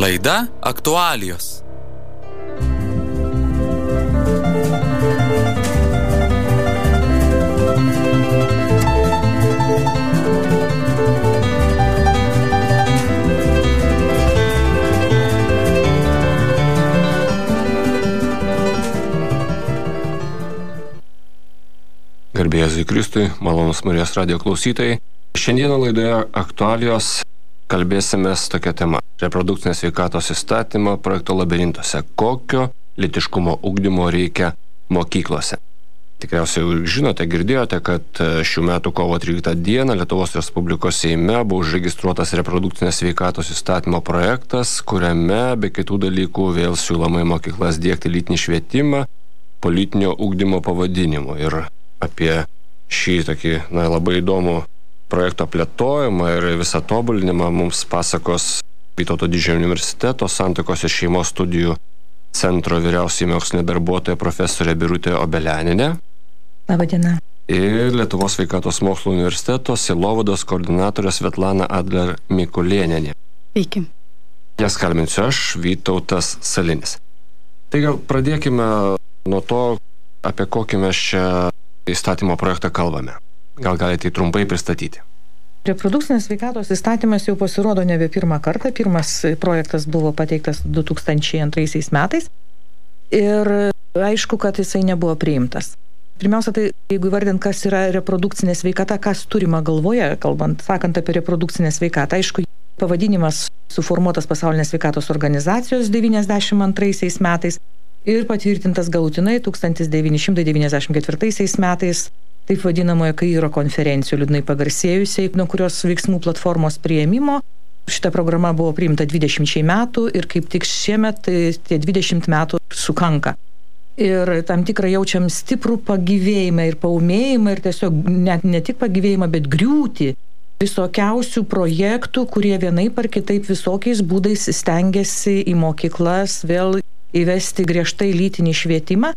Laida aktualijos. Garbė Jėzui Kristui, malonūs Marijos radijo klausytojai. Šiandieną laidoje aktualijos kalbėsimės tokia tema. Reprodukcinės sveikatos įstatymo projekto labirintuose. Kokio lytiškumo ugdymo reikia mokyklose? Tikriausiai jau žinote, girdėjote, kad šių metų kovo 13 dieną Lietuvos Respublikos Seime buvo užregistruotas reprodukcinės sveikatos įstatymo projektas, kuriame be kitų dalykų vėl siūloma į mokyklas diegti lytinį švietimą politinio ugdymo pavadinimu. Ir apie šį tokį labai įdomų projekto plėtojimą ir visą tobulinimą mums pasakos Vytauto Didžiojo universiteto Santuokos ir šeimos studijų centro vyriausioji mokslinė darbuotoja profesorė Birutė Obelianinė. Labą dieną. Ir Lietuvos sveikatos mokslo universiteto sielovados koordinatorė Svetlana Adler Mikulėnienė. Sveiki. Jas kalbinsiu aš, Vytautas Salinis. Tai gal pradėkime nuo to, apie kokį mes čia įstatymo projektą kalbame. Gal galite trumpai pristatyti? Reprodukcinės sveikatos įstatymas jau pasirodo nebe pirmą kartą. Pirmas projektas buvo pateiktas 2002 metais ir aišku, kad jisai nebuvo priimtas. Pirmiausia, tai jeigu įvardint, kas yra reprodukcinė sveikata, kas turima galvoje, sakant apie reprodukcinę sveikatą, aišku, pavadinimas suformuotas Pasaulinės sveikatos organizacijos 92 metais ir patvirtintas galutinai 1994 metais, taip vadinamoje Kairo konferencijų liūdnai pagarsėjusiai, nuo kurios veiksmų platformos priėmimo. Šita programa buvo priimta 20 metų ir kaip tik šiemet tie 20 metų sukanka. Ir tam tikrą jaučiam stiprų pagyvėjimą ir paūmėjimą ir tiesiog ne tik pagyvėjimą, bet griūtį visokiausių projektų, kurie vienaip ar kitaip visokiais būdais stengiasi į mokyklas vėl įvesti griežtai lytinį švietimą.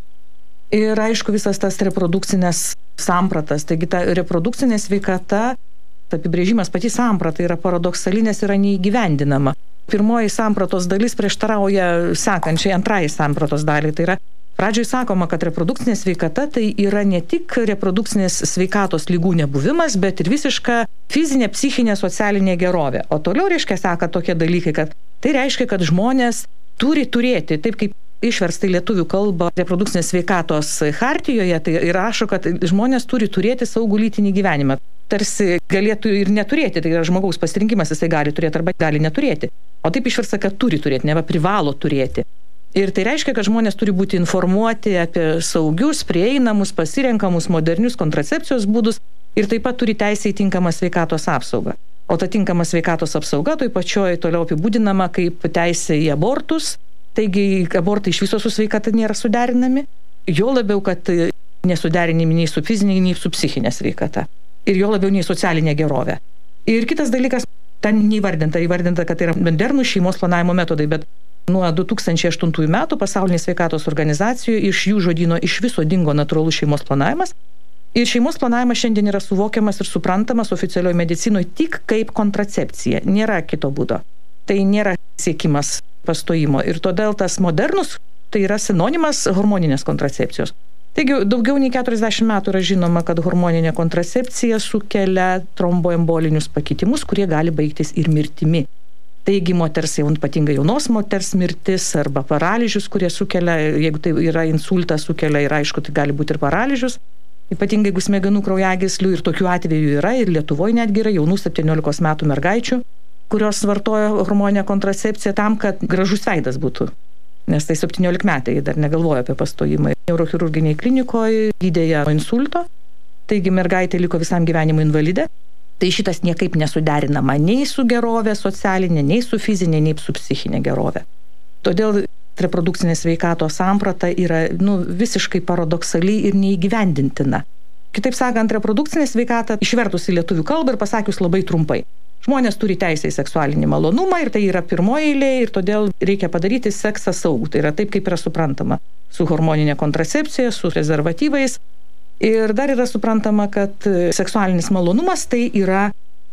Ir aišku, visas tas reprodukcinės sampratas. Taigi ta reprodukcinė sveikata, apibrėžimas pati samprata yra paradoksali, nes yra neįgyvendinama. Pirmoji sampratos dalis prieštarauja sekančiai antrai sampratos daliai. Tai yra, pradžioj sakoma, kad reprodukcinė sveikata tai yra ne tik reprodukcinės sveikatos ligų nebuvimas, bet ir visiška fizinė, psichinė, socialinė gerovė. O toliau seka tokie dalykai, kad tai reiškia, kad žmonės turi turėti, taip kaip išversta į lietuvių kalbą reprodukcinės sveikatos hartijoje, tai rašo, kad žmonės turi turėti saugų lytinį gyvenimą. Tarsi galėtų ir neturėti, tai yra žmogaus pasirinkimas, jisai gali turėti arba gali neturėti. O taip išversta, kad turi turėti, neva privalo turėti. Ir tai reiškia, kad žmonės turi būti informuoti apie saugius, prieinamus, pasirenkamus, modernius kontracepcijos būdus ir taip pat turi teisę į tinkamą sveikatos apsaugą. O ta tinkama sveikatos apsauga toj pačioj toliau apibūdinama kaip teisė į abortus. Taigi abortai iš viso su sveikata nėra suderinami, jo labiau, kad nesuderinami nei su fizinė, nei su psichinė sveikata. Ir jo labiau nei socialinė gerovė. Ir kitas dalykas, ten įvardinta, kad tai yra modernų šeimos planavimo metodai, bet nuo 2008 metų Pasaulinės sveikatos organizacijų iš jų žodyno iš viso dingo natūralus šeimos planavimas. Ir šeimos planavimas šiandien yra suvokiamas ir suprantamas oficialioje medicinoje tik kaip kontracepcija. Nėra kito būdo. Tai nėra siekimas pastojimo. Ir todėl tas modernus, tai yra sinonimas hormoninės kontracepcijos. Taigi daugiau nei 40 metų yra žinoma, kad hormoninė kontracepcija sukelia tromboembolinius pakitimus, kurie gali baigtis ir mirtimi. Taigi moters, ypatingai jaunos moters mirtis arba paralyžius, kurie sukelia, jeigu tai yra insultas, sukelia ir aišku, tai gali būti ir paralyžius. Ypatingai jeigu smegenų kraujagyslių ir tokių atvejų yra, ir Lietuvoje netgi yra jaunų 17 metų mergaičių, kurios vartoja hormoninę kontracepciją tam, kad gražus veidas būtų. Nes tai 17 metai dar negalvoja apie pastojimą. Neurochirurginiai klinikoje gydė ją nuo insulto, taigi mergaitė liko visam gyvenimui invalidė. Tai šitas niekaip nesuderinama nei su gerovė socialinė, nei su fizinė, nei su psichinė gerovė. Todėl reprodukcinė sveikatos samprata yra visiškai paradoksali ir neįgyvendintina. Kitaip sakant, reprodukcinė sveikata išvertus į lietuvių kalbą ir pasakius labai trumpai. Žmonės turi teisę į seksualinį malonumą ir tai yra pirmoji eilė ir todėl reikia padaryti seksą saugų. Tai yra taip, kaip yra suprantama su hormoninė kontracepcija, su prezervatyvais. Ir dar yra suprantama, kad seksualinis malonumas tai yra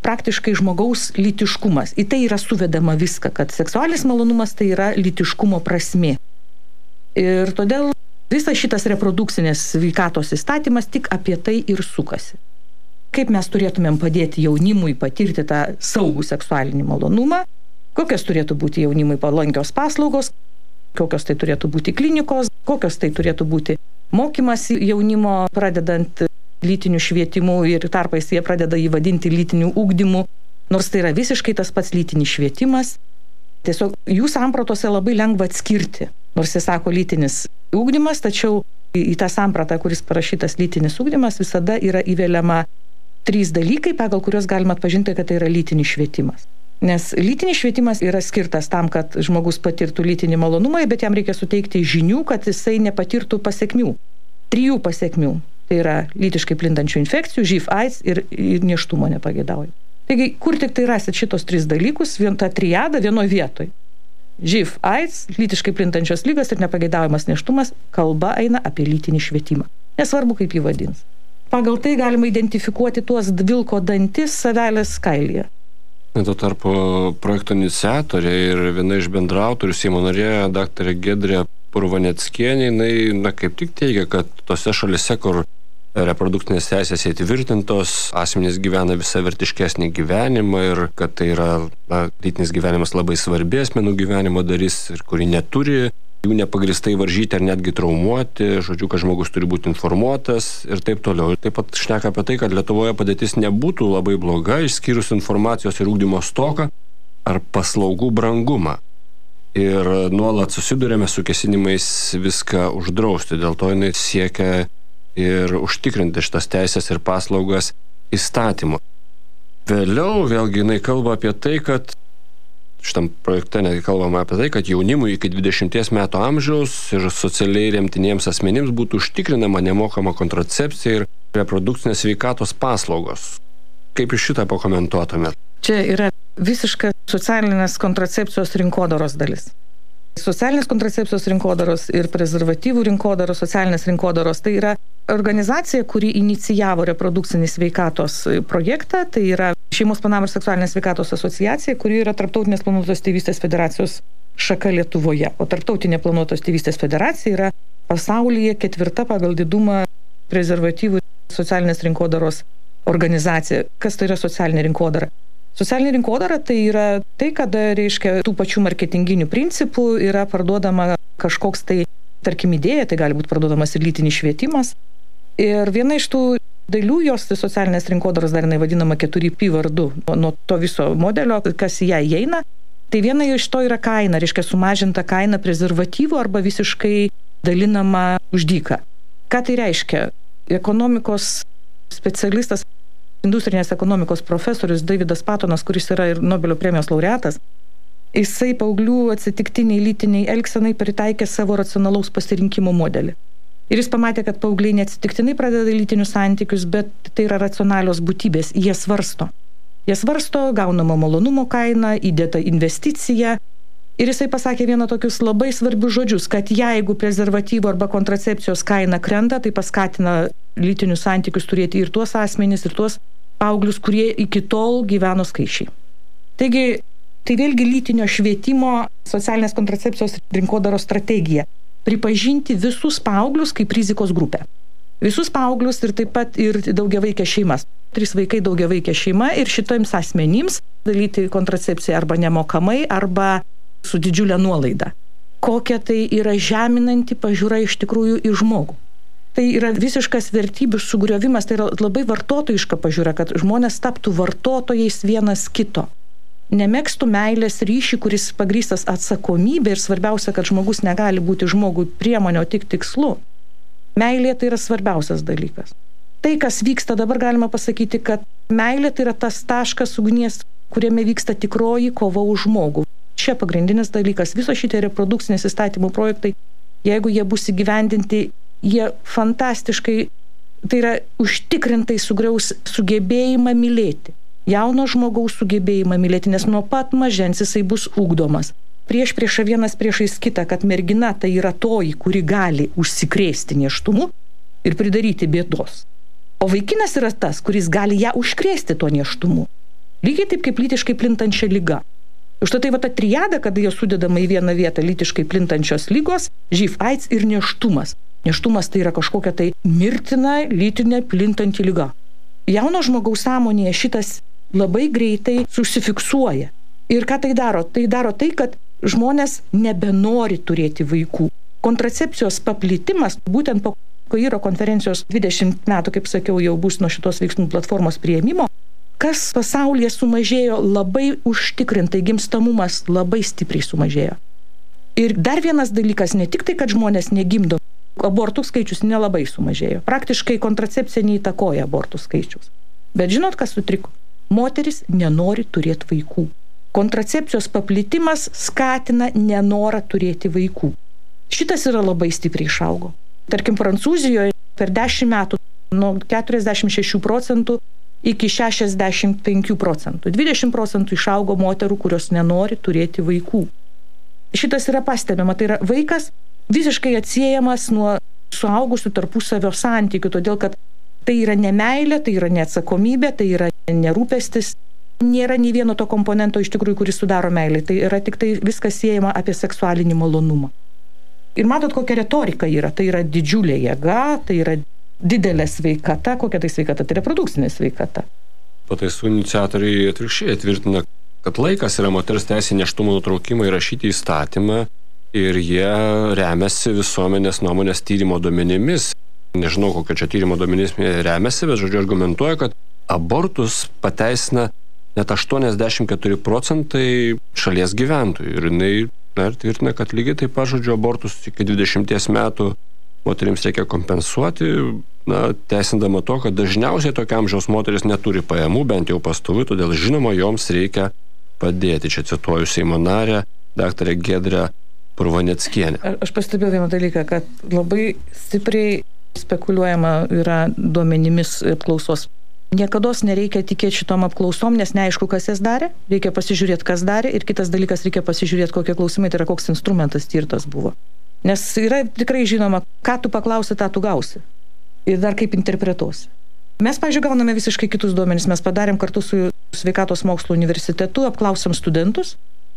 praktiškai žmogaus lytiškumas. Į tai yra suvedama viską, kad seksualinis malonumas tai yra lytiškumo prasmė. Ir todėl visas šitas reprodukcinės sveikatos įstatymas tik apie tai ir sukasi. Kaip mes turėtumėm padėti jaunimui patirti tą saugų seksualinį malonumą, kokios turėtų būti jaunimui palankios paslaugos, kokios tai turėtų būti klinikos, kokios tai turėtų būti mokymas jaunimo, pradedant lytiniu švietimu ir tarpais jie pradeda jį vadinti lytiniu ugdymu, nors tai yra visiškai tas pats lytinis švietimas. Tiesiog jų sampratose labai lengva atskirti, nors jis sako lytinis ugdymas, tačiau į tą sampratą, kuris parašytas lytinis ugdymas, visada yra įveliama 3 dalykai, pagal kuriuos galima atpažinti, kad tai yra lytinis švietimas. Nes lytinis švietimas yra skirtas tam, kad žmogus patirtų lytinį malonumą, bet jam reikia suteikti žinių, kad jisai nepatirtų pasekmių. 3 pasekmių. Tai yra lytiškai plintančių infekcijų, živ, AIDS ir nėštumo nepageidauja. Taigi, kur tik tai rasit šitos 3 dalykus, tą triadą vienoje vietoje. Živ, AIDS, lytiškai plintančios lygas ir nepageidaujamas nėštumas, kalba eina apie lytinį švietimą. Nesvarbu, kaip jį vadins. Pagal tai galima identifikuoti tuos vilko dantis savelės kailyje. Tuo tarpu projekto iniciatorė ir viena iš bendraautorių, Seimo narė, daktarė Giedrė Purvaneckienė, jinai kaip tik teigia, kad tose šalise, kur reprodukcinės teisės įtvirtintos, asmenys gyvena visavertiškesnį gyvenimą ir kad tai yra lytinis gyvenimas labai svarbi asmenų gyvenimo dalis ir kuri neturi jų nepagristai varžyti ar netgi traumuoti, žodžiu, kad žmogus turi būti informuotas ir taip toliau. Ir taip pat šneka apie tai, kad Lietuvoje padėtis nebūtų labai bloga, išskyrus informacijos ir ugdymo stoką ar paslaugų brangumą. Ir nuolat susidurėme su kesinimais viską uždrausti, dėl to jinai siekia ir užtikrinti šitas teisės ir paslaugas įstatymu. Vėliau vėlgi jinai kalba apie tai, kad šitam projekte netgi kalbama apie tai, kad jaunimui iki 20 metų amžiaus ir socialiai remtiniems asmenims būtų užtikrinama nemokama kontracepcija ir reprodukcinės sveikatos paslaugos. Kaip iš šitą pakomentuotumėt? Čia yra visiška socialinės kontracepcijos rinkodaros dalis. Socialinės kontracepcijos rinkodaros ir prezervatyvų rinkodaros, socialinės rinkodaros, tai yra organizacija, kuri inicijavo reprodukcinį sveikatos projektą, tai yra Šeimos planavimo ir seksualinės sveikatos asociacija, kuri yra Tarptautinės planuotos tėvystės federacijos šaka Lietuvoje. O Tarptautinė planuotos tėvystės federacija yra pasaulyje 4 pagal didumą prezervatyvų socialinės rinkodaros organizacija. Kas tai yra socialinė rinkodara? Socialinė rinkodara tai yra tai, kada, reiškia, tų pačių marketinginių principų yra parduodama kažkoks tai, tarkim, idėja, tai gali būti parduodamas ir lytinis švietimas. Ir viena iš tų dalių jos socialinės rinkodaros dar jinai vadinama 4P vardu, nuo to viso modelio, kas į ją įeina. Tai viena iš to yra kaina, reiškia sumažinta kaina prezervatyvų arba visiškai dalinama už dyką. Ką tai reiškia? Ekonomikos specialistas, industrinės ekonomikos profesorius Davidas Patonas, kuris yra ir Nobelio premijos laureatas, jisai paauglių atsitiktiniai lytiniai elgsenai pritaikė savo racionalaus pasirinkimo modelį. Ir jis pamatė, kad paaugliai neatsitiktinai pradeda lytinius santykius, bet tai yra racionalios būtybės, jie svarsto. Jie svarsto, gaunama malonumo kaina, įdėta investicija. Ir jisai pasakė vieną tokius labai svarbius žodžius, kad jeigu prezervatyvo arba kontracepcijos kaina krenta, tai paskatina lytinius santykius turėti ir tuos asmenys, ir tuos paauglius, kurie iki tol gyveno skaičiai. Taigi, tai vėlgi lytinio švietimo socialinės kontracepcijos rinkodaros strategija. Pripažinti visus paauglius kaip rizikos grupę. Visus paauglius ir taip pat ir daugiavaikės šeimas. 3 vaikai daugiavaikė šeima ir šitiems asmenims dalyti kontracepciją arba nemokamai, arba su didžiulė nuolaida. Kokia tai yra žeminanti pažiūra iš tikrųjų į žmogų. Tai yra visiškas vertybių sugriovimas, tai yra labai vartotojiška pažiūra, kad žmonės taptų vartotojais vienas kito. Nemėgstų meilės ryšį, kuris pagrįstas atsakomybė ir svarbiausia, kad žmogus negali būti žmogui priemonė, o tik tikslu. Meilė tai yra svarbiausias dalykas. Tai, kas vyksta dabar, galima pasakyti, kad meilė tai yra tas taškas ugnies, kuriame vyksta tikroji kova už žmogų. Čia pagrindinis dalykas. Viso šitie reprodukcinės įstatymų projektai, jeigu jie bus įgyvendinti, jie fantastiškai, tai yra užtikrintai sugriaus sugebėjimą mylėti. Jauno žmogaus sugebėjimą mylėti, nes nuo pat mažens jisai bus ugdomas. Priešą vienas priešais kitą, kad mergina tai yra toji, kuri gali užsikrėsti nėštumu ir pridaryti bėdos. O vaikinas yra tas, kuris gali ją užkrėsti tuo nėštumu. Lygiai taip kaip lytiškai plintančia liga. Užtat tai va ta triada, kada jie sudedama į vieną vietą lytiškai plintančios lygos, živ, AIDS ir nėštumas. Nėštumas tai yra kažkokia tai mirtina lytinė plintanti liga. Jauno žmogaus sąmonėje šitas labai greitai susifiksuoja. Ir ką tai daro? Tai daro tai, kad žmonės nebenori turėti vaikų. Kontracepcijos paplitimas, būtent po Kairo konferencijos 20 metų, kaip sakiau, jau bus nuo šitos veiksmų platformos priėmimo, kas pasaulyje sumažėjo labai užtikrintai, gimstamumas labai stipriai sumažėjo. Ir dar vienas dalykas, ne tik tai, kad žmonės negimdo, abortų skaičius nelabai sumažėjo. Praktiškai kontracepcija neįtakoja abortų skaičius. Bet žinot, kas sutriko? Moteris nenori turėti vaikų. Kontracepcijos paplitimas skatina nenorą turėti vaikų. Šitas yra labai stipriai išaugo. Tarkim, Prancūzijoje per 10 metų nuo 46% iki 65%. 20% išaugo moterų, kurios nenori turėti vaikų. Šitas yra pastebima, tai yra vaikas visiškai atsiejamas nuo suaugusių tarpusavio santykių, todėl kad tai yra nemeilė, tai yra neatsakomybė, tai yra nerūpestis. Nėra nei vieno to komponento iš tikrųjų, kuris sudaro meilę. Tai yra tik tai viskas siejama apie seksualinį malonumą. Ir matot, kokia retorika yra. Tai yra didžiulė jėga, tai yra didelė sveikata. Kokia tai sveikata? Tai reprodukcinė sveikata. Pataisų iniciatoriai atvirkščiai tvirtina, kad laikas yra moters teisė nėštumo nutraukimą įrašyti į įstatymą ir jie remiasi visuomenės nuomonės tyrimo duomenimis. Nežinau, kokio čia tyrimo duomenimis remiasi, bet žodžiu argumentuoja, kad abortus pateisina net 84% šalies gyventojų. Ir jinai tvirtina, kad lygiai taip pat, žodžiu, abortus iki 20 metų moterims reikia kompensuoti, teisindama to, kad dažniausiai tokia amžiaus moteris neturi pajamų, bent jau pastovių, todėl žinoma, joms reikia padėti. Čia cituoju Seimo narę, daktarę Giedrę Purvaneckienę. Aš pastebėjau vieną dalyką, kad labai stipriai spekuliuojama yra duomenimis apklausos. Niekados nereikia tikėti šitom apklausom, nes neaišku, kas jas darė. Reikia pasižiūrėti, kas darė. Ir kitas dalykas, reikia pasižiūrėti, kokie klausimai, tai yra koks instrumentas tirtas buvo. Nes yra tikrai žinoma, ką tu paklausi, tą tu gausi. Ir dar kaip interpretuosi. Mes, pavyzdžiui, gauname visiškai kitus duomenis. Mes padarėm kartu su Sveikatos mokslo universitetu, apklausėm studentus.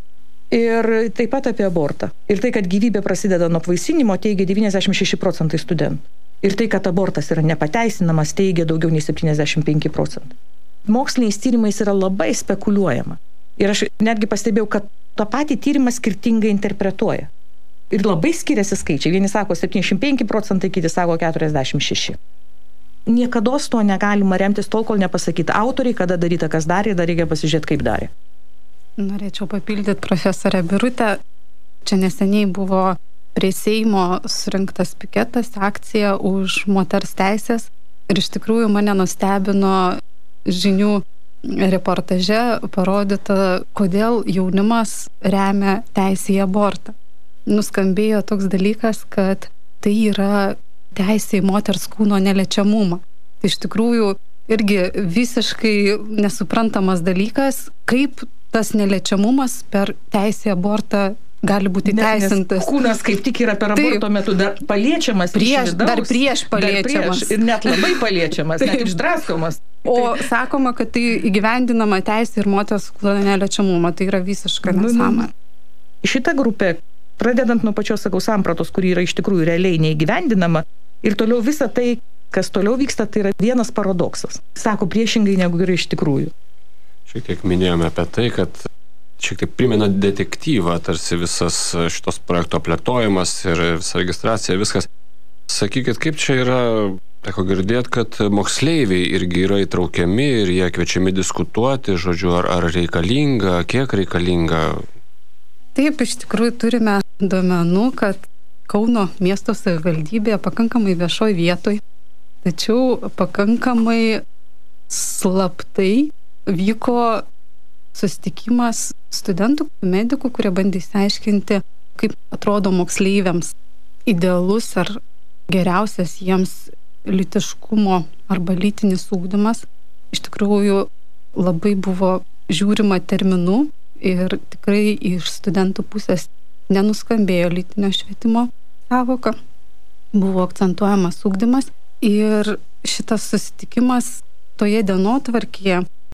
Ir taip pat apie abortą. Ir tai, kad gyvybė prasideda nuo apvaisinimo, teigia 96% studentų. Ir tai, kad abortas yra nepateisinamas, teigia daugiau nei 75%. Moksliniais tyrimais yra labai spekuliuojama. Ir aš netgi pastebėjau, kad tą patį tyrimą skirtingai interpretuoja. Ir labai skiriasi skaičiai. Vieni sako 75%, kiti sako 46%. Niekados to negalima remtis tol, kol nepasakyta autoriai, kada daryta, kas darė, dar reikia pasižiūrėti, kaip darė. Norėčiau papildyti profesorę Birutę. Čia neseniai buvo prie Seimo surinktas piketas, akcija už moters teisės. Ir iš tikrųjų mane nustebino žinių reportaže parodyta, kodėl jaunimas remia teisę į abortą. Nuskambėjo toks dalykas, kad tai yra teisė į moters kūno neliečiamumą. Tai iš tikrųjų irgi visiškai nesuprantamas dalykas, kaip tas neliečiamumas per teisę į abortą gali būti teisintas. Kūnas kaip tik yra per aborto metu dar paliečiamas dar prieš paliečiamas. Ir net labai paliečiamas, net išdraskomas. O sakoma, kad tai įgyvendinama teisė ir moters kūno neliečiamumą. Tai yra visiškai nesąmonė. Šita grupė, pradedant nuo pačios, sakau, sampratos, kuri yra iš tikrųjų realiai neįgyvendinama, ir toliau visa tai, kas toliau vyksta, tai yra vienas paradoksas. Sako priešingai, negu yra iš tikrųjų. Šiek tiek minėjome apie tai, kad šiek tiek primena detektyvą, tarsi visas šitos projekto plėtojimas ir visa registracija, viskas. Sakykit, kaip čia yra, teko girdėti, kad moksleiviai irgi yra įtraukiami ir jie kviečiami diskutuoti, žodžiu, ar reikalinga, kiek reikalinga. Taip, iš tikrųjų turime duomenų, kad Kauno miesto savivaldybėje pakankamai viešoj vietoj, tačiau pakankamai slaptai vyko susitikimas studentų, medikų, kurie bandė išsiaiškinti, kaip atrodo moksleiviams idealus ar geriausias jiems lytiškumo arba lytinis ugdymas. Iš tikrųjų labai buvo žiūrima terminų ir tikrai iš studentų pusės nenuskambėjo lytinio švietimo sąvoka, buvo akcentuojamas ugdymas ir šitas susitikimas toje dienotvarkėje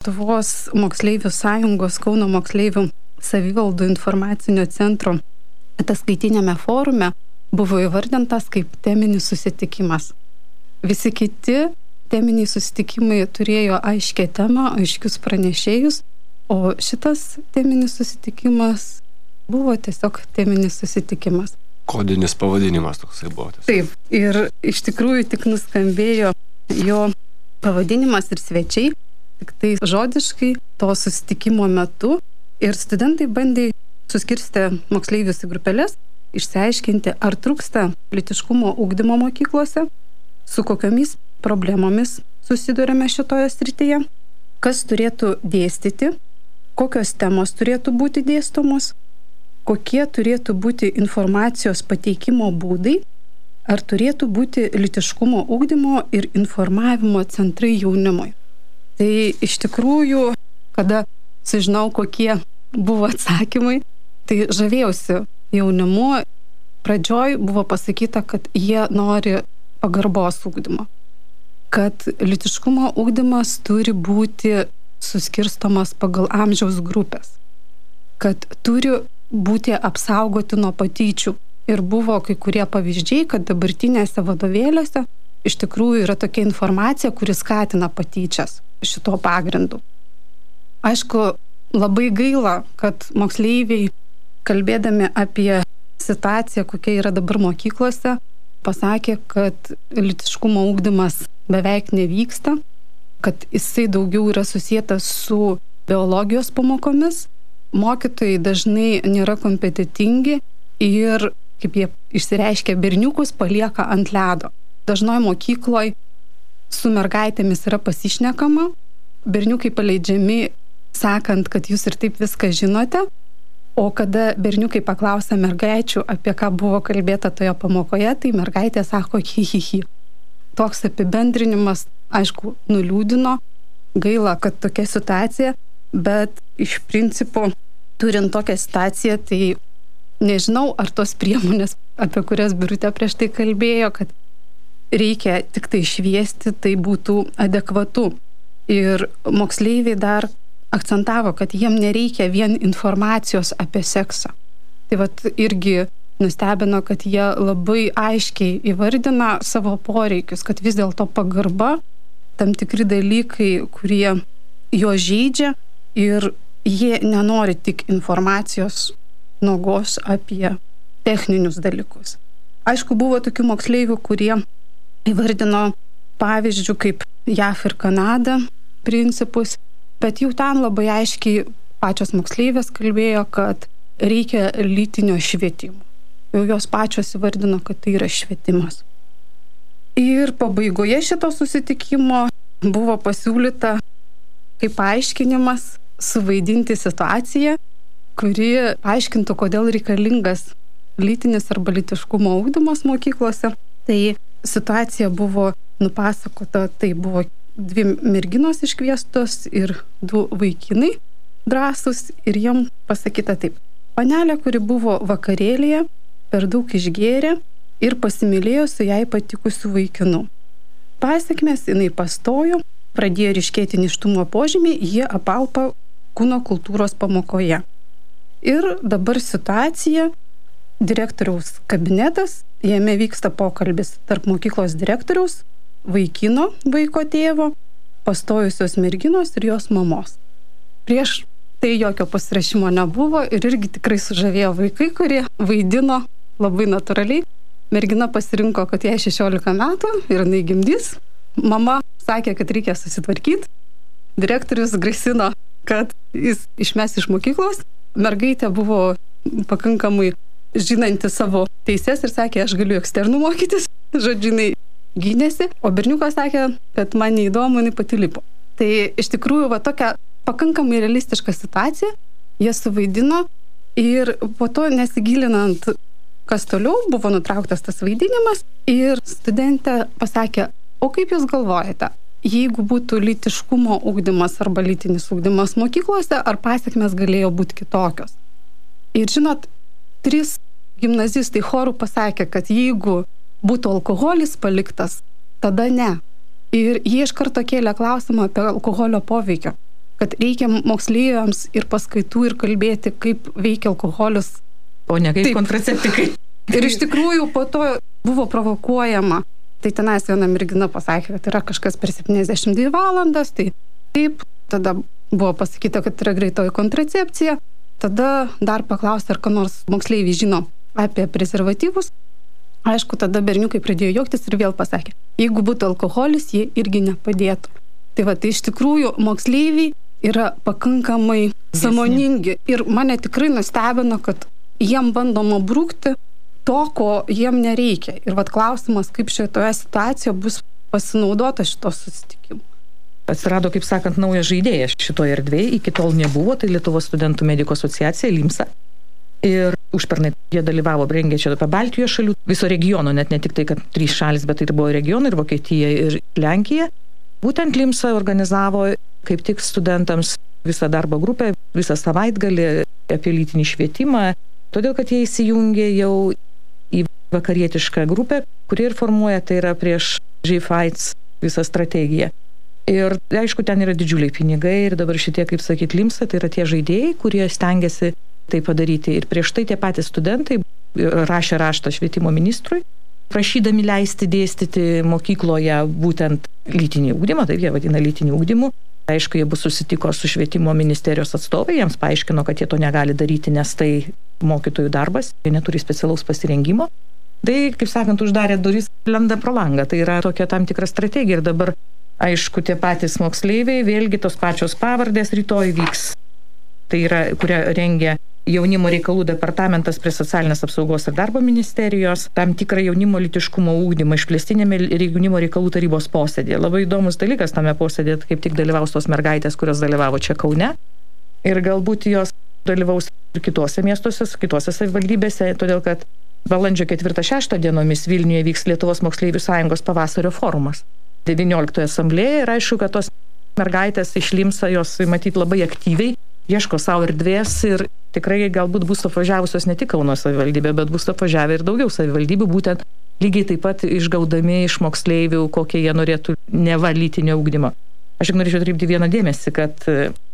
Lietuvos moksleivių sąjungos Kauno moksleivių savivaldų informacinio centro ataskaitinėme forume buvo įvardintas kaip teminis susitikimas. Visi kiti teminiai susitikimai turėjo aiškę temą, aiškius pranešėjus, o šitas teminis susitikimas buvo tiesiog teminis susitikimas. Kodinis pavadinimas toksai buvo. Taip, ir iš tikrųjų tik nuskambėjo jo pavadinimas ir svečiai, tik tai žodiškai to susitikimo metu, ir studentai bandė suskirstę moksleivius į grupelės, išsiaiškinti, ar trūksta lytiškumo ugdymo mokyklose, su kokiamis problemomis susidurėme šitoje srityje, kas turėtų dėstyti, kokios temos turėtų būti dėstomos, kokie turėtų būti informacijos pateikimo būdai, ar turėtų būti lytiškumo ugdymo ir informavimo centrai jaunimui. Tai iš tikrųjų, kada sužinau, kokie buvo atsakymai, tai žavėjausi jaunimu. Pradžioj buvo pasakyta, kad jie nori pagarbos ugdymo, kad lytiškumo ugdymas turi būti suskirstomas pagal amžiaus grupės, kad turi būti apsaugoti nuo patyčių. Ir buvo kai kurie pavyzdžiai, kad dabartinėse vadovėliuose iš tikrųjų yra tokia informacija, kuri skatina patyčias šito pagrindu. Aišku, labai gaila, kad moksleiviai, kalbėdami apie situaciją, kokia yra dabar mokyklose, pasakė, kad lytiškumo ugdymas beveik nevyksta, kad jisai daugiau yra susijęs su biologijos pamokomis, mokytojai dažnai nėra kompetentingi ir, kaip jie išsireiškia, berniukus palieka ant ledo. Dažnoj mokykloje su mergaitėmis yra pasišnekama, berniukai paleidžiami, sakant, kad jūs ir taip viską žinote, o kada berniukai paklausia mergaičių, apie ką buvo kalbėta toje pamokoje, tai mergaitė sako hi. Toks apibendrinimas, aišku, nuliūdino, gaila, kad tokia situacija, bet iš principo, turint tokią situaciją, tai nežinau, ar tos priemonės, apie kurias Birutė prieš tai kalbėjo, kad reikia tik tai šviesti, tai būtų adekvatu. Ir moksleiviai dar akcentavo, kad jiem nereikia vien informacijos apie seksą. Tai vat irgi nustebino, kad jie labai aiškiai įvardina savo poreikius, kad vis dėlto pagarba, tam tikri dalykai, kurie jo žeidžia, ir jie nenori tik informacijos nuogos apie techninius dalykus. Aišku, buvo tokių moksleivių, kurie įvardino pavyzdžių kaip JAV ir Kanada principus, bet jau ten labai aiškiai pačios moksleivės kalbėjo, kad reikia lytinio švietimo. Jau jos pačios įvardino, kad tai yra švietimas. Ir pabaigoje šito susitikimo buvo pasiūlyta kaip paaiškinimas suvaidinti situaciją, kuri paaiškintų, kodėl reikalingas lytinis arba lytiškumo ugdymas mokyklose. Tai situacija buvo nupasakota, tai buvo 2 merginos iškviestos ir 2 vaikinai drąsūs, ir jiem pasakyta taip: panelė, kuri buvo vakarėlėje, per daug išgėrė ir pasimylėjo su jai patikusiu vaikinu. Pasekmės jinai pastojo, pradėjo ryškėti nėštumo požymiai, jie apalpa kūno kultūros pamokoje. Ir dabar situacija, direktoriaus kabinetas, jame vyksta pokalbis tarp mokyklos direktoriaus, vaikino, vaiko tėvo, pastojusios merginos ir jos mamos. Prieš tai jokio pasirašymo nebuvo ir irgi tikrai sužavėjo vaikai, kurie vaidino labai natūraliai. Mergina pasirinko, kad jai 16 metų ir jinai gimdys. Mama sakė, kad reikia susitvarkyti. Direktorius grasino, kad jis išmes iš mokyklos. Mergaitė buvo pakankamai žinanti savo teises ir sakė, aš galiu eksternų mokytis. Žodžiu, jinai gynėsi, o berniukas sakė, kad man neįdomu, jinai pati lipo. Tai iš tikrųjų va tokia pakankamai realistiška situacija, jie suvaidino ir po to nesigilinant, kas toliau, buvo nutrauktas tas vaidinimas ir studentė pasakė, o kaip jūs galvojate, jeigu būtų lytiškumo ugdymas arba lytinis ugdymas mokyklose, ar pasekmės galėjo būti kitokios? Ir žinot, 3 gimnazistai chorų pasakė, kad jeigu būtų alkoholis paliktas, tada ne. Ir jie iš karto kėlė klausimą apie alkoholio poveikio, kad reikia moksleiviams ir paskaitų ir kalbėti, kaip veikia alkoholis. O ne kaip kontraceptikai. Ir iš tikrųjų po to buvo provokuojama. Tai tenais viena mergina pasakė, kad yra kažkas per 72 valandas, tai taip, tada buvo pasakyta, kad yra greitoji kontracepcija, tada dar paklausė, ar ką nors moksleiviai žino apie prezervatyvus. Aišku, tada berniukai pradėjo juoktis ir vėl pasakė, jeigu būtų alkoholis, jie irgi nepadėtų. Tai va, tai iš tikrųjų moksleiviai yra pakankamai sąmoningi ir mane tikrai nustebino, kad jiem bandoma brūkti to, ko jiem nereikia. Ir vat klausimas, kaip šitoje situacijoje bus pasinaudota šito susitikimu. Atsirado, kaip sakant, naujas žaidėjas šitoje erdvėje, iki tol nebuvo, tai Lietuvos studentų medikų asociacija, LIMSA. Ir užpernai jie dalyvavo rengė čia apie Baltijos šalių, viso regiono, net ne tik tai, kad 3 šalis, bet tai buvo regionai ir Vokietija ir Lenkija. Būtent LIMSA organizavo kaip tik studentams visą darbo grupę, visą savaitgalį apie lytinį švietimą, todėl, kad jie įsijungė jau į vakarietišką grupę, kuri ir formuoja, tai yra prieš živ AIDS visą strategiją. Ir aišku, ten yra didžiuliai pinigai ir dabar šitie, kaip sakyt, LIMSA, tai yra tie žaidėjai, kurie stengiasi tai padaryti. Ir prieš tai tie patys studentai rašė raštą švietimo ministrui, prašydami leisti dėstyti mokykloje būtent lytinį ugdymą, taip jie vadina lytinį ugdymų. Aišku, jie bus susitiko su švietimo ministerijos atstovai, jiems paaiškino, kad jie to negali daryti, nes tai mokytojų darbas, jie neturi specialaus pasirengimo. Tai, kaip sakant, uždarė duris, lenda pro langą. Tai yra tokia tam tikra strategija. Ir dabar, aišku, tie patys moksleiviai, vėlgi tos pačios pavardės rytoj vyks. Tai yra, kurią rengia Jaunimo reikalų departamentas prie socialinės apsaugos ir darbo ministerijos, tam tikrą jaunimo lytiškumo ugdymą išplėstinėme jaunimo reikalų tarybos posėdėje. Labai įdomus dalykas tame posėdėje, kaip tik dalyvaus tos mergaitės, kurios dalyvavo čia Kaune. Ir galbūt jos dalyvaus ir kitose miestuose, kitose savivaldybėse, todėl kad balandžio 4-6 dienomis Vilniuje vyks Lietuvos moksleivių sąjungos pavasario forumas. 19 asamblėje ir aišku, kad tos mergaitės iš LIMSA jos matyt labai aktyviai ieško savo erdvės ir tikrai galbūt bus apvažiavusios ne tik Kauno savivaldybė, bet bus apvažiavę ir daugiau savivaldybių, būtent lygiai taip pat išgaudami iš moksleivių, kokie jie norėtų neva lytinio ugdymo. Aš tik norėčiau atkreipti vieną dėmesį, kad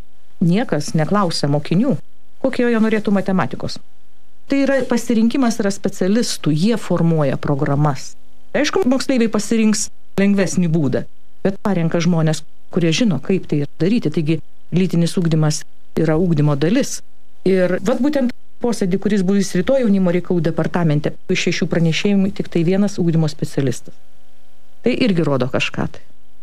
niekas neklausia mokinių, kokie jie norėtų matematikos. Tai yra pasirinkimas yra specialistų, jie formuoja programas. Aišku, moksleiviai pasirinks lengvesnį būdą, bet parenka žmonės, kurie žino, kaip tai daryti. Taigi lytinis ugdymas yra ugdymo dalis. Ir vat būtent posėdį, kuris bus rytoj jaunimo reikalų departamente, iš 6 pranešėjimų tik tai vienas ugdymo specialistas. Tai irgi rodo kažką tai.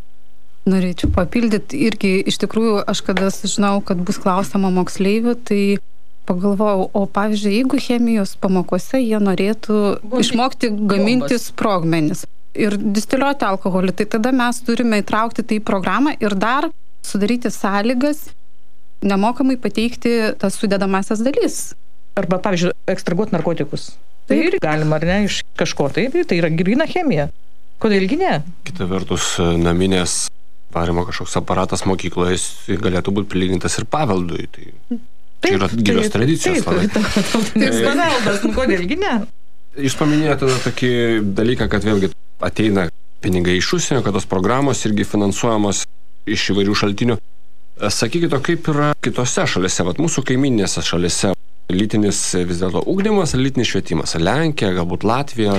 Norėčiau papildyti, irgi iš tikrųjų aš kada sužinau, kad bus klausama moksleivių, tai pagalvojau, o pavyzdžiui, jeigu chemijos pamokose jie norėtų išmokti gaminti sprogmenis ir distiliuoti alkoholį, tai tada mes turime įtraukti tai į programą ir dar sudaryti sąlygas nemokamai pateikti tas sudedamasias dalis. Arba, pavyzdžiui, ekstrahuoti narkotikus. Tai ir galima, ar ne, iš kažko. Tai yra gryna chemija. Kodėlgi ne? Kita vertus, naminės varimo kažkoks aparatas mokykloje galėtų būti prilygintas ir paveldui. Tai yra gilios tradicijos. Taip, paveldas, kodėlgi ne? Jūs paminėjote tokį dalyką, kad vėlgi ateina pinigai iš užsienio, kad tos programos irgi finansuojamos iš įvairių šaltinių. Sakykite, kaip yra kitose šalise, mūsų kaiminėse šalise, lytinis vis dėlto ugdymas, lytinis švietimas, Lenkija, galbūt Latvija?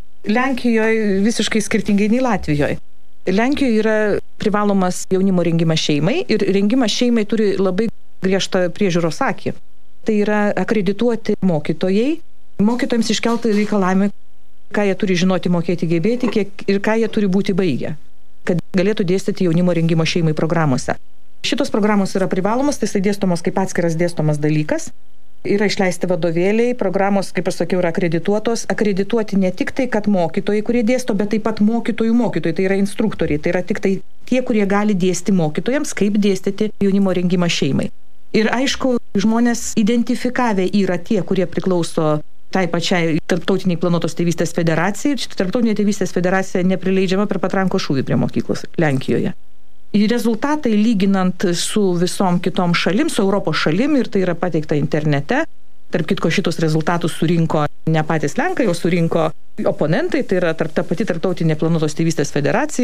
Lenkijoje visiškai skirtingai nei Latvijoje. Lenkijoje yra privalomas jaunimo rengimas šeimai ir rengimas šeimai turi labai griežtą priežiūros akį. Tai yra akredituoti mokytojai, mokytojams iškelti reikalavimai, ką jie turi žinoti, mokėti, gebėti ir ką jie turi būti baigę, kad galėtų dėstyti jaunimo rengimo šeimai programuose. Šitos programos yra privalomas, tai dėstomos kaip atskiras dėstomas dalykas. Yra išleisti vadovėliai, programos, kaip aš sakiau, yra akredituotos. Akredituoti ne tik tai, kad mokytojai, kurie dėsto, bet taip pat mokytojų mokytojai, tai yra instruktoriai. Tai yra tik tai tie, kurie gali dėsti mokytojams, kaip dėstyti jaunimo rengimą šeimai. Ir aišku, žmonės identifikavę yra tie, kurie priklauso tai pačiai Tarptautiniai planuotos tėvystės federacijai. Tarptautinė tėvystės federacija neprileidžiama per patranko šūvį prie mokyklos Lenkijoje. Ir rezultatai lyginant su visom kitom šalim, su Europos šalim, ir tai yra pateikta internete. Tarp kitko, šitos rezultatus surinko ne patys Lenkai, o surinko oponentai, tai yra ta pati Tarptautinė planuotos tėvystės federacija.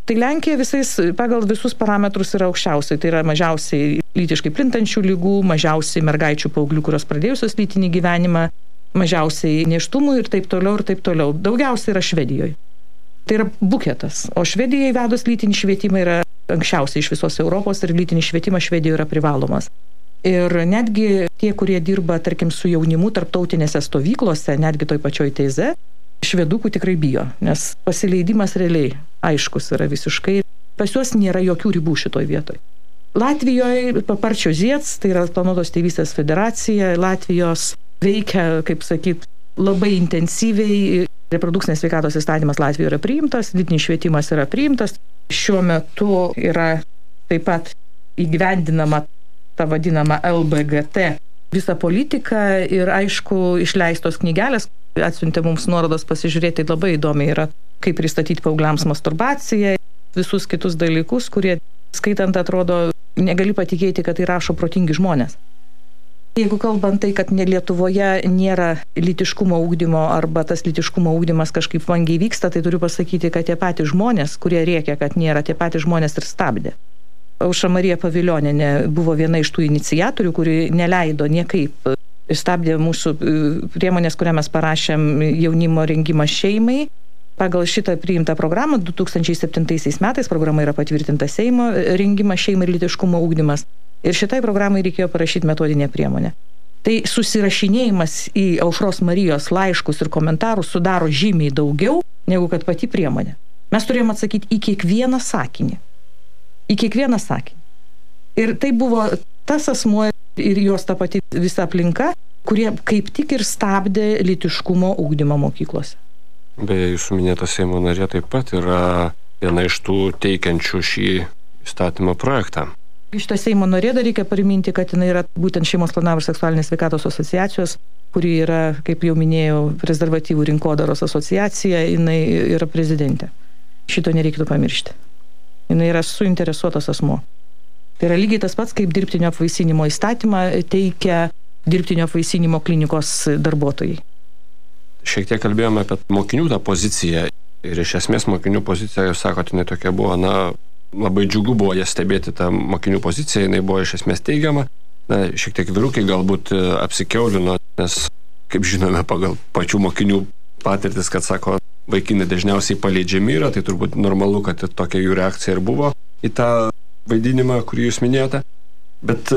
Tai Lenkija pagal visus parametrus yra aukščiausiai. Tai yra mažiausiai lytiškai plintančių ligų, mažiausiai mergaičių paauglių, kurios pradėjusios lytinį gyvenimą, mažiausiai nėštumų ir taip toliau ir taip toliau. Daugiausiai yra Švedijoje. Tai yra buketas. O Švedijai vedus lytinį švietimą yra anksčiausiai iš visos Europos ir lytinis švietimas Švedijoje yra privalomas. Ir netgi tie, kurie dirba, tarkim, su jaunimu tarptautinėse stovyklose, netgi toj pačioj teize, švedukų tikrai bijo, nes pasileidimas realiai aiškus yra visiškai. Pas juos nėra jokių ribų šitoj vietoj. Latvijoje Paparčio Ziets, tai yra Planuotos tėvystės federacija, Latvijos veikia, kaip sakyt, labai intensyviai. Reprodukcinės sveikatos įstatymas Latvijoje yra priimtas, lytinis švietimas yra priimtas. Šiuo metu yra taip pat įgyvendinama ta vadinama LBGT visa politika ir aišku išleistos knygelės, atsiuntė mums nuorodos pasižiūrėti, labai įdomi yra, kaip pristatyti paaugliams masturbaciją, visus kitus dalykus, kurie skaitant atrodo, negali patikėti, kad tai rašo protingi žmonės. Jeigu kalbant tai, kad Lietuvoje nėra lytiškumo ugdymo arba tas lytiškumo ugdymas kažkaip vangiai vyksta, tai turiu pasakyti, kad tie patys žmonės, kurie rėkia, kad nėra, tie patys žmonės ir stabdė. Aušra Marija Pavilionienė buvo viena iš tų iniciatorių, kuri neleido niekaip, stabdė mūsų priemonės, kurią mes parašėm jaunimo rengimą šeimai. Pagal šitą priimtą programą 2007 metais programa yra patvirtinta Seimo rengimas šeimai ir lytiškumo ugdymas. Ir šitai programai reikėjo parašyti metodinę priemonę. Tai susirašinėjimas į Aušros Marijos laiškus ir komentarus sudaro žymiai daugiau, negu kad pati priemonė. Mes turėjome atsakyti į kiekvieną sakinį. Į kiekvieną sakinį. Ir tai buvo tas asmuo ir jos ta pati visa aplinka, kurie kaip tik ir stabdė lytiškumo ugdymą mokyklose. Beje, jūsų minėta Seimo narė taip pat yra viena iš tų teikiančių šį įstatymo projektą. Iš to Seimo narė dar reikia priminti, kad jinai yra būtent Šeimos planavimo ir seksualinės sveikatos asociacijos, kuri yra, kaip jau minėjau, prezervatyvų rinkodaros asociacija, jinai yra prezidentė. Šito nereiktų pamiršti. Jinai yra suinteresuotas asmuo. Tai yra lygiai tas pats, kaip dirbtinio apvaisinimo įstatymą teikia dirbtinio apvaisinimo klinikos darbuotojai. Šiek tiek kalbėjome apie mokinių tą poziciją ir iš esmės mokinių pozicija, jūs sakote, jinai tokia buvo, labai džiugu buvo ją stebėti tą mokinių poziciją, jinai buvo iš esmės teigiama. Šiek tiek vyrukai galbūt apsikiaulino, nes, kaip žinome, pagal pačių mokinių patirtis, kad sako, vaikinai dažniausiai paleidžiami yra, tai turbūt normalu, kad tokia jų reakcija ir buvo į tą vaidinimą, kurį jūs minėjote. Bet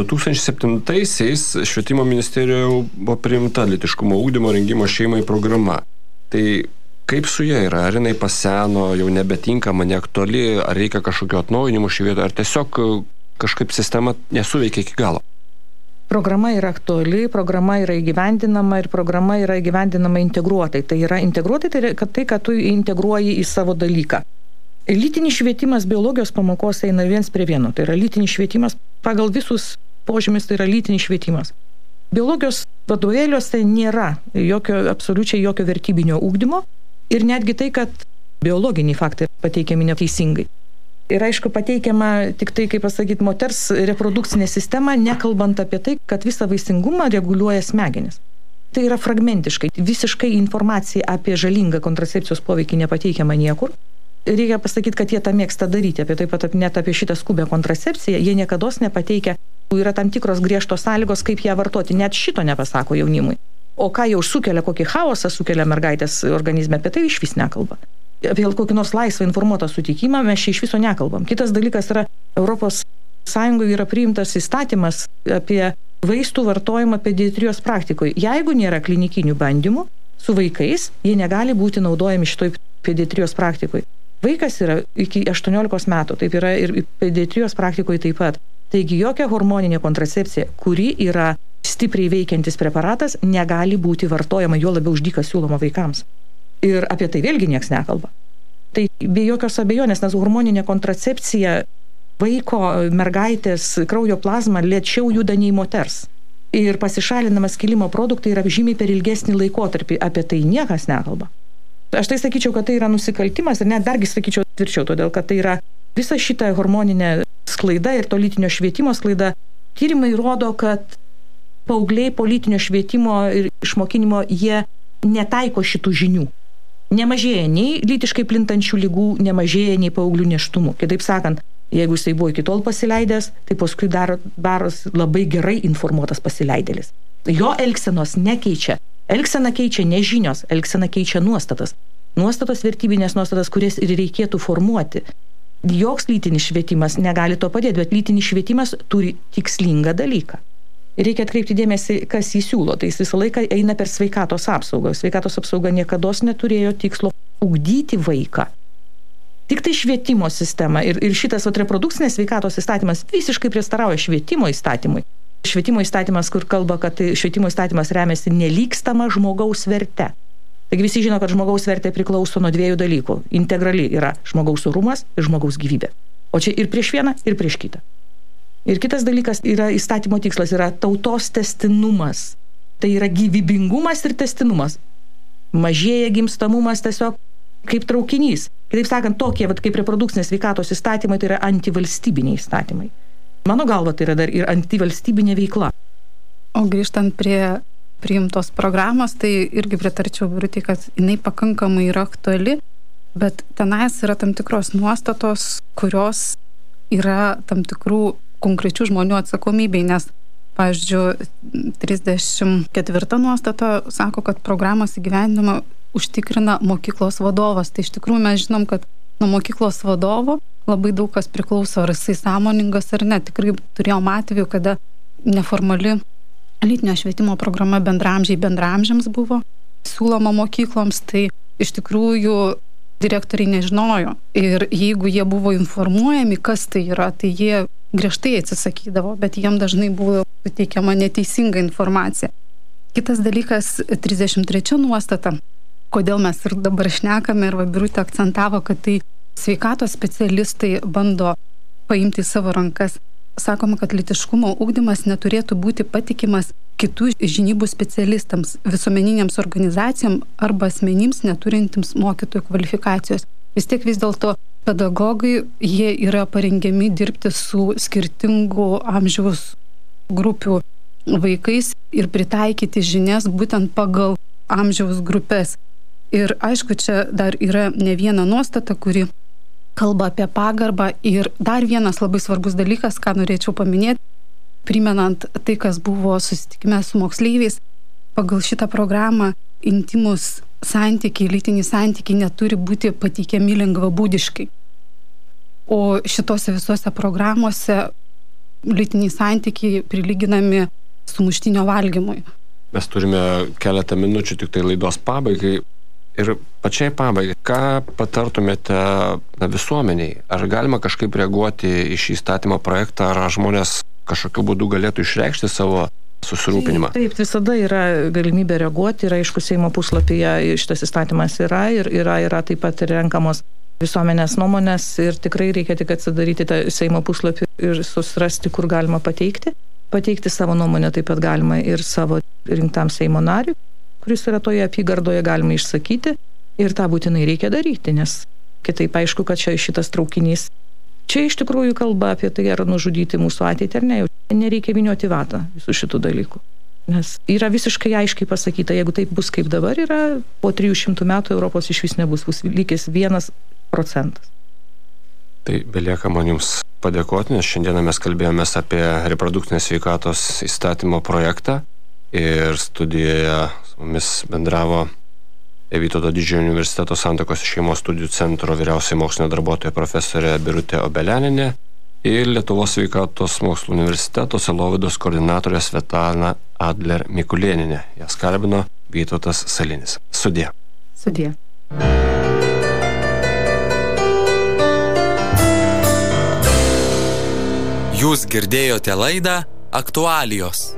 2007-aisiais Švietimo ministerijoje buvo priimta lytiškumo ugdymo rengimo šeimai programa. Tai kaip su ja yra? Ar jinai paseno, jau nebetinkama, neaktuali, ar reikia kažkokio atnaujinimo šį vietą, ar tiesiog kažkaip sistema nesuveikia iki galo? Programa yra aktuali, programa yra įgyvendinama ir programa yra įgyvendinama integruotai. Tai yra integruotai, tai kad tu integruoji į savo dalyką. Lytinis švietimas biologijos pamokose eina viens prie vieno. Tai yra lytinis švietimas, pagal visus požymis tai yra lytinis švietimas. Biologijos vadovėliuose nėra absoliučiai jokio vertybinio ugdymo ir netgi tai, kad biologiniai faktai pateikiami neteisingai. Ir aišku, pateikiama tik tai, kaip pasakyti, moters reprodukcinė sistema, nekalbant apie tai, kad visą vaisingumą reguliuoja smegenis. Tai yra fragmentiškai, visiškai informacija apie žalingą kontracepcijos poveikį nepateikiama niekur. Reikia pasakyti, kad jie tą mėgsta daryti, apie taip pat net apie šitą skubę kontracepciją, jie niekados nepateikia, yra tam tikros griežtos sąlygos, kaip ją vartoti, net šito nepasako jaunimui. O ką jau sukelia, kokį chaosą sukelia mergaitės organizme, apie tai išvis nekalba. Apie kokį nors laisvą informuotą sutikimą mes čia iš viso nekalbam. Kitas dalykas yra, Europos Sąjungoje yra priimtas įstatymas apie vaistų vartojimą pediatrijos praktikoje. Jeigu nėra klinikinių bandymų su vaikais, jie negali būti naudojami šitoj pediatrijos praktikoje. Vaikas yra iki 18 metų, taip yra ir pediatrijos praktikoje taip pat. Taigi jokia hormoninė kontracepcija, kuri yra stipriai veikiantis preparatas, negali būti vartojama, juo labiau už dyką siūloma vaikams. Ir apie tai vėlgi nieks nekalba. Tai be jokios abejonės, nes hormoninė kontracepcija vaiko mergaitės kraujo plazma lėčiau juda nei moters. Ir pasišalinamas skilimo produktai yra žymiai per ilgesnį laikotarpį, apie tai niekas nekalba. Aš tai sakyčiau, kad tai yra nusikaltimas ir net dargi sakyčiau tvirčiau, todėl kad tai yra visa šita hormoninė sklaida ir to lytinio švietimo sklaida. Tyrimai rodo, kad paaugliai po lytinio švietimo ir išmokinimo jie netaiko šitų žinių. Nemažėja nei lytiškai plintančių lygų, nemažėja nei paauglių nėštumų. Kitaip sakant, jeigu jisai buvo iki tol pasileidęs, tai paskui daros labai gerai informuotas pasileidėlis. Jo elgsenos nekeičia. Elgsena keičia ne žinios, elgsena keičia nuostatas. Nuostatos, vertybinės nuostatas, kurias ir reikėtų formuoti. Joks lytinis švietimas negali to padėti, bet lytinis švietimas turi tikslingą dalyką. Reikia atkreipti dėmesį, kas jį siūlo. Tai jis visą laiką eina per sveikatos apsaugą. Sveikatos apsauga niekados neturėjo tikslo ugdyti vaiką. Tik tai švietimo sistema ir šitas reprodukcinės sveikatos įstatymas visiškai prieštarauja švietimo įstatymui. Švietimo įstatymas, kur kalba, kad švietimo įstatymas remiasi nelygstama žmogaus verte. Taigi visi žino, kad žmogaus vertė priklauso nuo dviejų dalykų. Integrali yra žmogaus orumas ir žmogaus gyvybė. O čia ir prieš vieną, ir prieš kitą. Ir kitas dalykas yra įstatymo tikslas, yra tautos tęstinumas. Tai yra gyvybingumas ir tęstinumas. Mažėja gimstamumas tiesiog kaip traukinys. Kitaip sakant, tokie kaip reprodukcinės sveikatos įstatymai, tai yra antivalstybiniai įstatymai. Mano galva, tai yra dar ir antivalstybinė veikla. O grįžtant prie priimtos programos, tai irgi pritarčiau Birutei, kad jinai pakankamai yra aktuali, bet tenais yra tam tikros nuostatos, kurios yra tam tikrų konkrečių žmonių atsakomybei, nes, pavyzdžiui, 34 nuostata sako, kad programos įgyvendinimą užtikrina mokyklos vadovas. Tai iš tikrųjų mes žinom, kad nuo mokyklos vadovo labai daug kas priklauso, ar jisai sąmoningas ar ne. Tikrai turėjom atveju, kada neformali lytinio švietimo programa bendraamžiams buvo siūloma mokykloms, tai iš tikrųjų direktoriai nežinojo. Ir jeigu jie buvo informuojami, kas tai yra, tai jie griežtai atsisakydavo, bet jiem dažnai buvo suteikiama neteisinga informacija. Kitas dalykas, 33 nuostata, kodėl mes ir dabar šnekame, ir Birutė akcentavo, kad tai sveikatos specialistai bando paimti į savo rankas. Sakoma, kad lytiškumo ugdymas neturėtų būti patikimas kitų žinybų specialistams, visuomeninėms organizacijom arba asmenims neturintiems mokytojų kvalifikacijos. Vis tiek vis dėlto pedagogai, jie yra parengiami dirbti su skirtingų amžiaus grupių vaikais ir pritaikyti žinias būtent pagal amžiaus grupės. Ir aišku, čia dar yra ne viena nuostata, kuri kalba apie pagarbą. Ir dar vienas labai svarbus dalykas, ką norėčiau paminėti, primenant tai, kas buvo susitikime su moksleiviais, pagal šitą programą intimus santykiai, lytiniai santykiai neturi būti pateikiami lengvabūdiškai. O šitose visose programuose lytiniai santykiai prilyginami sumuštinio valgymui. Mes turime keletą minučių tik tai laidos pabaigai. Ir pačiai pabaigai, ką patartumėte visuomeniai? Ar galima kažkaip reaguoti į šį įstatymo projektą, ar žmonės kažkokiu būdu galėtų išreikšti savo susirūpinimą? Taip, visada yra galimybė reaguoti, ir aišku, Seimo puslapyje šitas įstatymas yra taip pat ir renkamos visuomenės nuomonės, ir tikrai reikia tik atsidaryti tą Seimo puslapį ir susirasti, kur galima pateikti. Pateikti savo nuomonę taip pat galima ir savo rinktam Seimo nariui, kuris yra toje apygardoje, galima išsakyti, ir tą būtinai reikia daryti, nes kitaip aišku, kad šitas traukinys. Čia iš tikrųjų kalba apie tai, ar nužudyti mūsų ateitį ar ne. Nereikia vynioti vatą visų šitų dalykų. Nes yra visiškai aiškiai pasakyta, jeigu taip bus kaip dabar yra, po 300 metų Europos išvis nebus, bus likęs 1%. Tai belieka man jums padėkoti, nes šiandieną mes kalbėjomės apie reprodukcinės sveikatos įstatymo projektą, ir studijoje su mumis bendravo Vytauto Didžiojo universiteto Santakos šeimos studijų centro vyriausioji mokslinė darbuotoja profesorė Birutė Obeleninė ir Lietuvos sveikatos mokslų universiteto sielovados koordinatorė Svetlana Adler Mikulėnienė. Jas kalbino Vytautas Salinis. Sudie. Sudie. Jūs girdėjote laidą Aktualijos.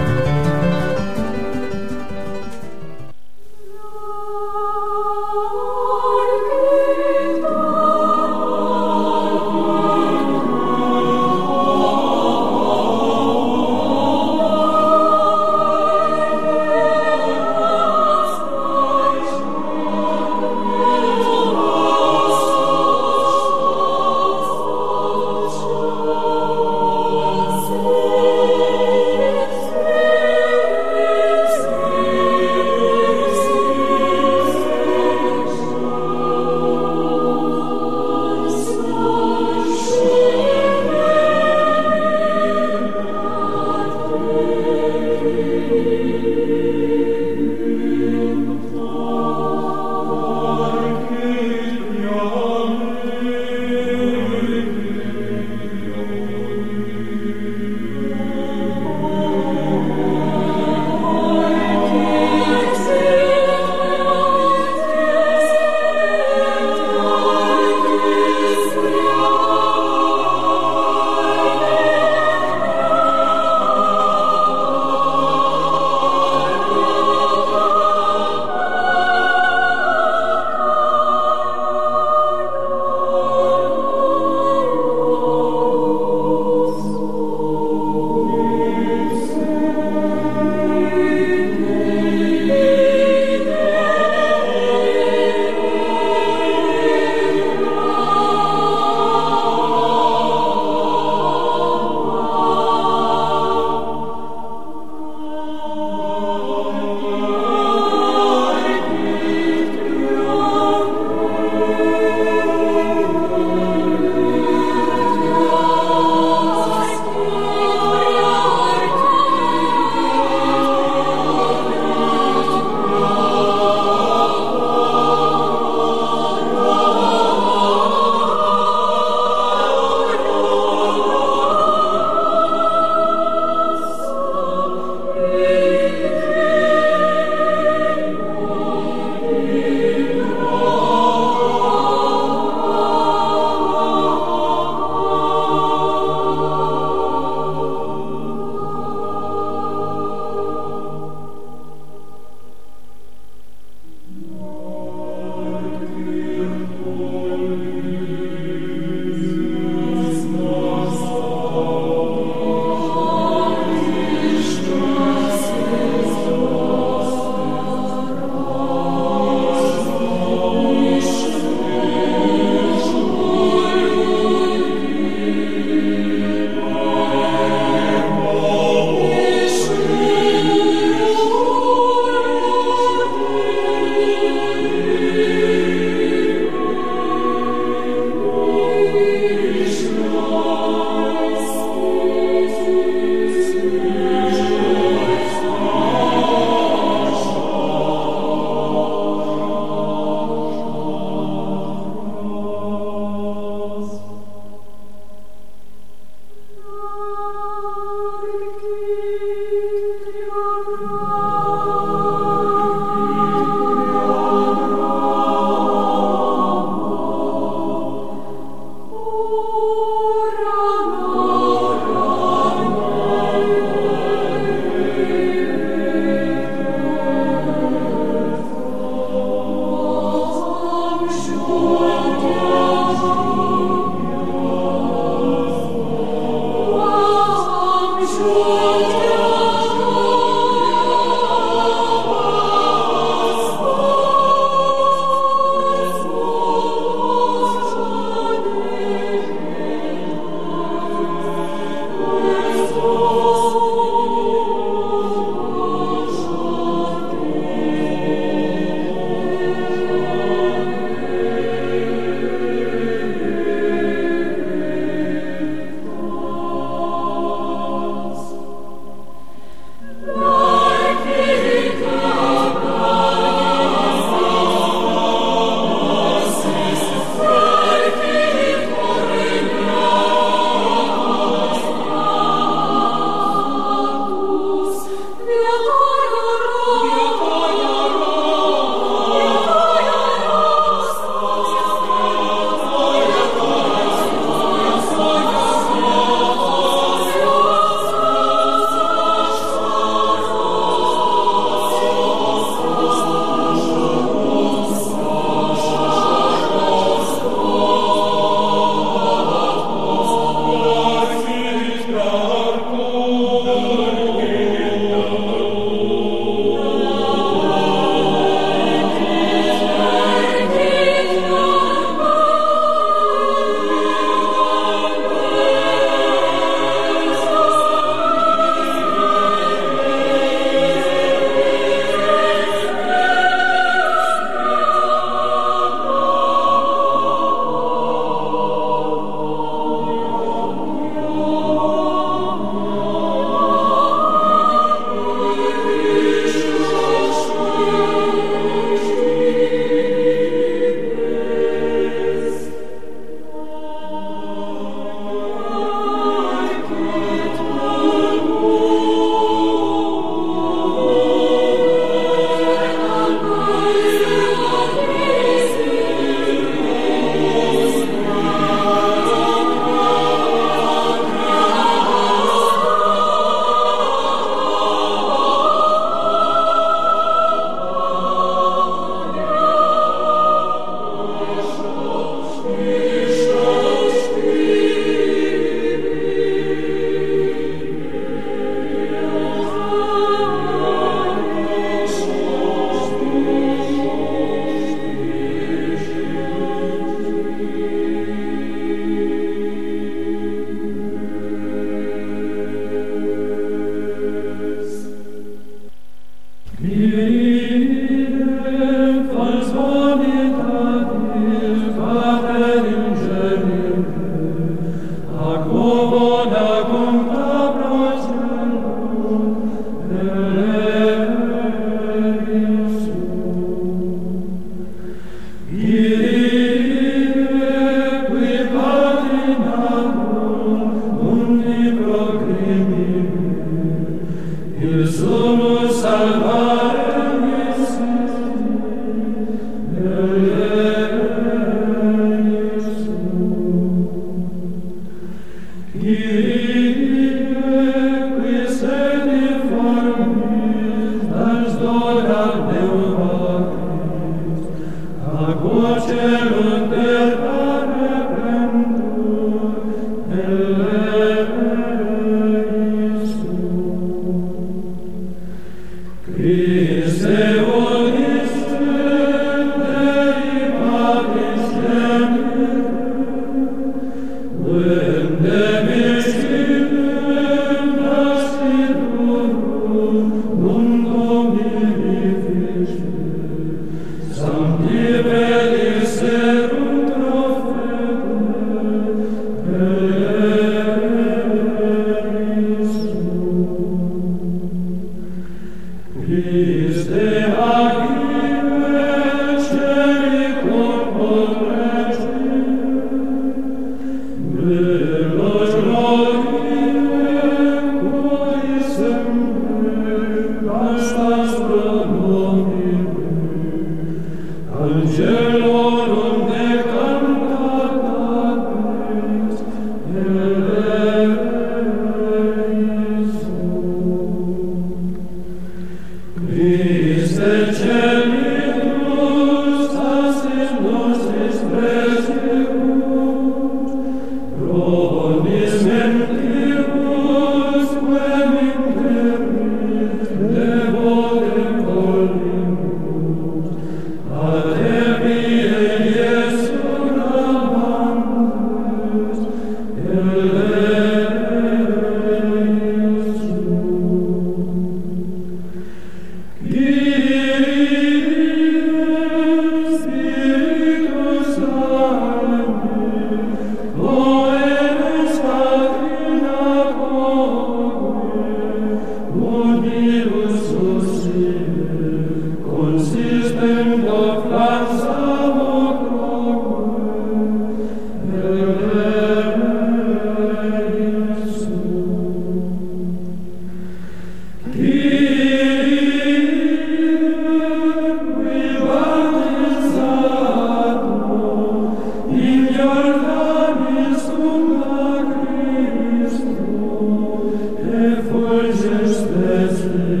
Just